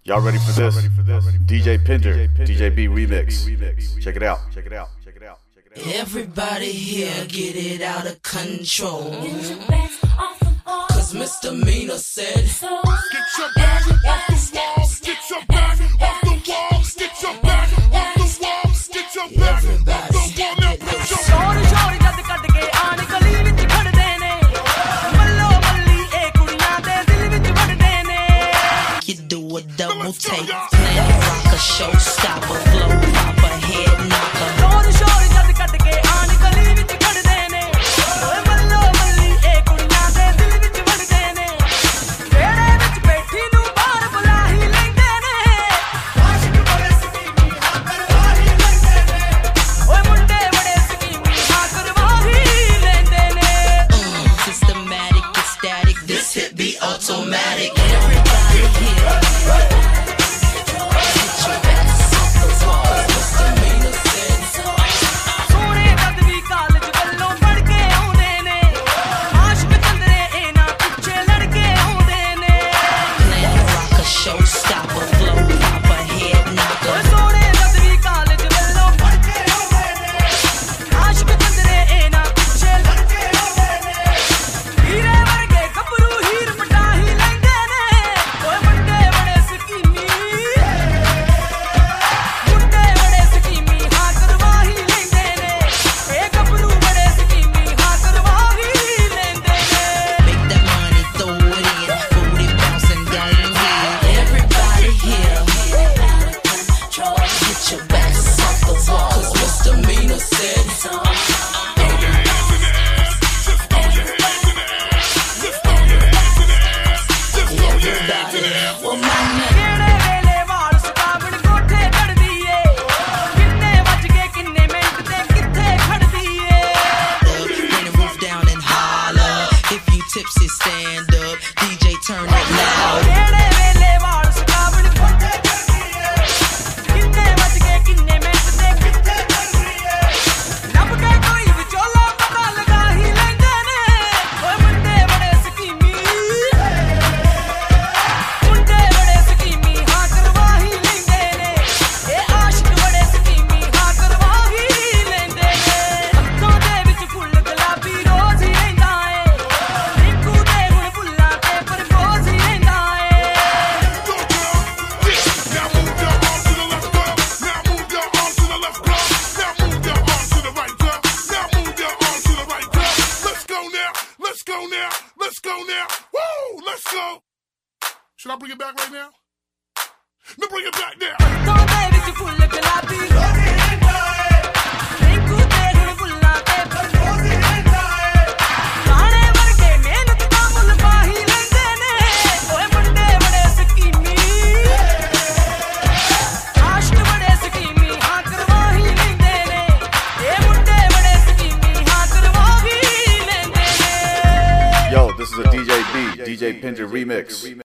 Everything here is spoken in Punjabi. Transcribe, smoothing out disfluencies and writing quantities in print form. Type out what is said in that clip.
Y'all ready for this? DJ Pinder, DJ B remix. Check it out. Everybody here get it out of control. Cause Misdemeanor said, Get your back off the walls, get your back off the walls, get your back off the walls, get your back off the wall. Now put your ਸ਼ੋਰ ਜਦ ਕੱਢ ਕੇ ਆਣ ਗਲੀ ਵਿੱਚ ਖੜਦੇ ਨੇ ਮੱਲੋ ਮੱਲੀ ਇਹ ਕੁੜੀਆਂ ਦੇ ਦਿਲ ਵਿੱਚ ਵੜਦੇ ਨੇ you do a double take, Planet Rocker, showstopper, flow popper, head knocker. ਸ਼ੋਰ ਜਦ ਕੱਢ ਕੇ ਆਣ ਗਲੀ ਵਿੱਚ ਖੜਦੇ ਨੇ ਓਏ ਮੱਲੋ ਮੱਲੀ ਇਹ ਕੁੜੀਆਂ ਦੇ ਦਿਲ ਵਿੱਚ ਵੜਦੇ ਨੇ ਵਿਹੜੇ ਵਿੱਚ ਬੈਠੀ ਨੂੰ ਬਾਹਰ ਬੁਲਾ ਹੀ ਲੈਂਦੇ ਨੇ ਆਸ਼ਿਕ ਬੜੇ ਸਕੀਮੀ ਹਾਂ ਕਰਵਾ ਹੀ ਲੈਂਦੇ ਨੇ ਓਏ ਮੁੰਡੇ ਬੜੇ ਸਕੀਮੀ ਹਾਂ ਕਰਵਾ ਹੀ ਲੈਂਦੇ ਨੇ Systematic, ecstatic, this hit be automatic. Everybody here, get your best off the wall. Misdemeanor said, ਸੋਹਣੇ ਜਦ ਵੀ ਕਾਲਜ ਵੱਲੋਂ ਪੜ੍ਹ ਕੇ ਆਉਂਦੇ ਨੇ ਆਸ਼ਿਕ ਚੰਦਰੇ ਇਹਨਾਂ ਪਿੱਛੇ ਲੜ ਕੇ ਆਉਂਦੇ ਨੇ Planet Rocker, showstopper, flow popper, head knocker. ਸੋਹਣੇ ਜਦ ਵੀ ਕਾਲਜ ਵੱਲੋਂ ਪੜ੍ਹ ਕੇ ਆਉਂਦੇ ਨੇ ਆਸ਼ਿਕ ਚੰਦਰੇ ਇਹਨਾਂ ਪਿੱਛੇ ਲੜ ਕੇ ਆਉਂਦੇ ਨੇ ਹੀਰੇ ਵਰਗੇ ਗੱਭਰੂ ਹੀਰ ਪਟਾ ਹੀ ਲੈਂਦੇ ਨੇ ਓਏ ਮੁੰਡੇ ਬੜੇ ਸਕੀਮੀ ਹਾਂ ਕਰਵਾ ਹੀ ਲੈਂਦੇ ਨੇ ਇਹ ਗੱਭਰੂ ਬੜੇ ਸਕੀਮੀ ਹਾਂ ਕਰਵਾ ਹੀ ਲੈਂਦੇ ਨੇ Make that money, throw it in, booty bouncing, don't hit. Everybody here, get your best off the wall. Cause Misdemeanor said, everybody, well, my man. ਕਿਹੜੇ ਵੇਲੇ ਵਾਲ ਸੁਕਾਵਣ ਕੋਠੇ ਚੜਦੀ ਏ ਕਿੰਨੇ ਵੱਜ ਗਏ ਕਿੰਨੇ ਮਿੰਟ ਤੇ ਕਿੱਥੇ ਖੜਦੀ ਏ Bring the roof down and holler. If you tipsy, stand up. DJ, turn it loud. ਕਿਹੜੇ ਵੇਲੇ ਵਾਲ ਸੁਕਾਵਣ ਕੋਠੇ ਚੜਦੀ ਏ ਕਿੰਨੇ ਵੱਜ ਗਏ ਕਿੰਨੇ ਮਿੰਟ ਤੇ ਕਿੱਥੇ ਖੜਦੀ ਏ ਲੱਭ ਕੇ ਕੋਈ ਵਿਚੋਲਾ ਪਤਾ ਲਗਾ ਹੀ ਲੈਂਦੇ ਨੇ ਓਏ ਮੁੰਡੇ ਬੜੇ ਸਕੀਮੀ ਹਾਂ ਕਰਵਾ ਹੀ ਲੈਂਦੇ ਨੇ ਇਹ ਆਸ਼ਿਕ ਬੜੇ ਸਕੀਮੀ ਹਾਂ ਕਰਵਾ ਹੀ ਲੈਂਦੇ ਨੇ ਅੱਖਾਂ ਦੇ ਵਿੱਚ ਫੁੱਲ ਗੁਲਾਬੀ ਰੋਜ਼ ਹੀ ਰਹਿੰਦਾ ਏ ਰਿੰਕੂ ਦੇ ਹੁਣ ਫੁੱਲਾਂ ਤੇ ਪਰਪੋਜ਼ ਹੀ ਰਹਿੰਦਾ ਏ now move your arm to the left, girl. Now move your arm to the left, girl. Now move your arm to the right, girl. Now move your arm to the right, girl. Let's go now. Let's go now. Let's go now. Woo! Let's go. Should I bring it back right now? No, bring it back now. ਅੱਖਾਂ ਦੇ ਵਿੱਚ ਫੁੱਲ ਗੁਲਾਬੀ ਰੋਜ਼ ਹੀ ਰਹਿੰਦਾ ਏ ਰਿੰਕੂ ਦੇ ਹੁਣ ਫੁੱਲਾਂ ਤੇ ਪਰਪੋਜ਼ ਹੀ ਰਹਿੰਦਾ ਏ ਗਾਣੇ ਵਰਗੇ ਮਿਹਨਤ ਦਾ ਮੁੱਲ ਪਾ ਹੀ ਲੈਂਦੇ ਨੇ ਓਏ ਮੁੰਡੇ ਬੜੇ ਸਕੀਮੀ ਆਸ਼ਿਕ ਬੜੇ ਸਕੀਮੀ ਹਾਂ ਕਰਵਾ ਹੀ ਲੈਂਦੇ ਨੇ ਇਹ ਮੁੰਡੇ ਬੜੇ ਸਕੀਮੀ ਹਾਂ ਕਰਵਾ ਹੀ ਲੈਂਦੇ ਨੇ Yo, this is a DJ B, DJ Pinder remix.